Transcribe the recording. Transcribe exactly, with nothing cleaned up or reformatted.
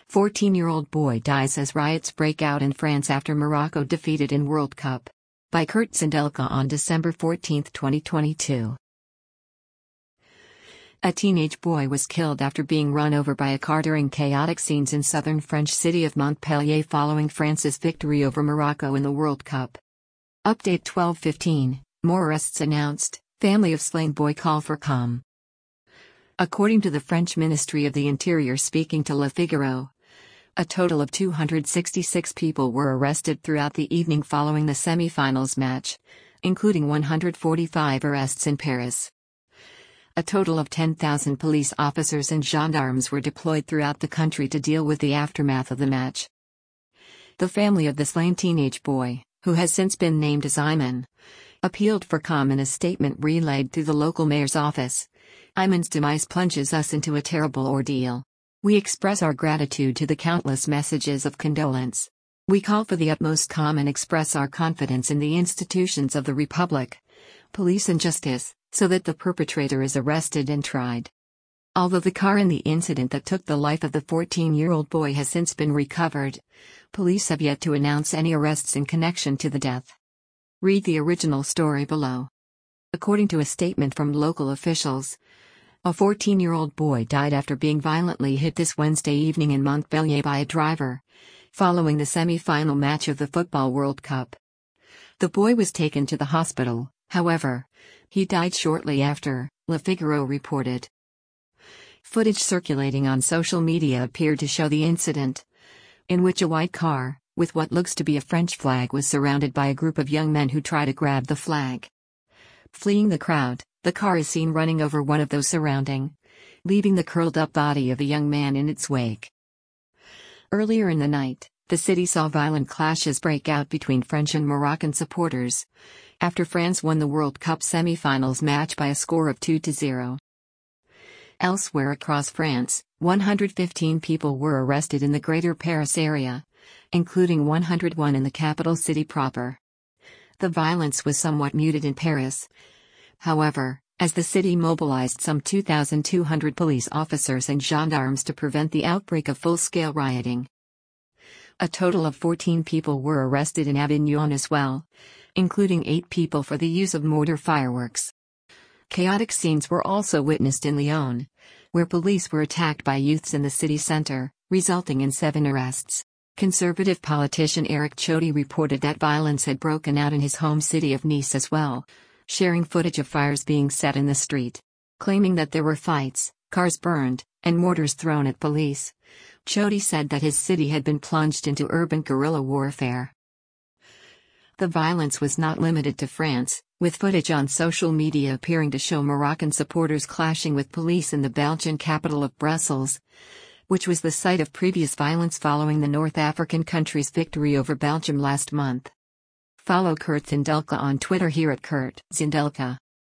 fourteen-year-old boy dies as riots break out in France after Morocco defeated in World Cup. By Kurt Zindelka on December fourteenth, twenty twenty-two. A teenage boy was killed after being run over by a car during chaotic scenes in southern French city of Montpellier following France's victory over Morocco in the World Cup. Update twelve fifteen, more arrests announced, family of slain boy call for calm. According to the French Ministry of the Interior speaking to Le Figaro, a total of two hundred sixty-six people were arrested throughout the evening following the semi-finals match, including one hundred forty-five arrests in Paris. A total of ten thousand police officers and gendarmes were deployed throughout the country to deal with the aftermath of the match. The family of the slain teenage boy, who has since been named as Ayman, appealed for calm in a statement relayed through the local mayor's office. Ayman's demise plunges us into a terrible ordeal. We express our gratitude to the countless messages of condolence. We call for the utmost calm and express our confidence in the institutions of the Republic, police and justice, so that the perpetrator is arrested and tried. Although the car in the incident that took the life of the fourteen-year-old boy has since been recovered, police have yet to announce any arrests in connection to the death. Read the original story below. According to a statement from local officials, a fourteen-year-old boy died after being violently hit this Wednesday evening in Montpellier by a driver, following the semi-final match of the Football World Cup. The boy was taken to the hospital, however, he died shortly after, Le Figaro reported. Footage circulating on social media appeared to show the incident, in which a white car, with what looks to be a French flag, was surrounded by a group of young men who try to grab the flag. Fleeing the crowd, the car is seen running over one of those surrounding, leaving the curled-up body of a young man in its wake. Earlier in the night, the city saw violent clashes break out between French and Moroccan supporters, after France won the World Cup semi-finals match by a score of two to zero. Elsewhere across France, one hundred fifteen people were arrested in the Greater Paris area, including one hundred one in the capital city proper. The violence was somewhat muted in Paris, however, as the city mobilized some two thousand two hundred police officers and gendarmes to prevent the outbreak of full-scale rioting. A total of fourteen people were arrested in Avignon as well, including eight people for the use of mortar fireworks. Chaotic scenes were also witnessed in Lyon, where police were attacked by youths in the city center, resulting in seven arrests. Conservative politician Éric Coty reported that violence had broken out in his home city of Nice as well, sharing footage of fires being set in the street. Claiming that there were fights, cars burned, and mortars thrown at police, Coty said that his city had been plunged into urban guerrilla warfare. The violence was not limited to France, with footage on social media appearing to show Moroccan supporters clashing with police in the Belgian capital of Brussels, which was the site of previous violence following the North African country's victory over Belgium last month. Follow Kurt Zindelka on Twitter here at Kurt Zindelka.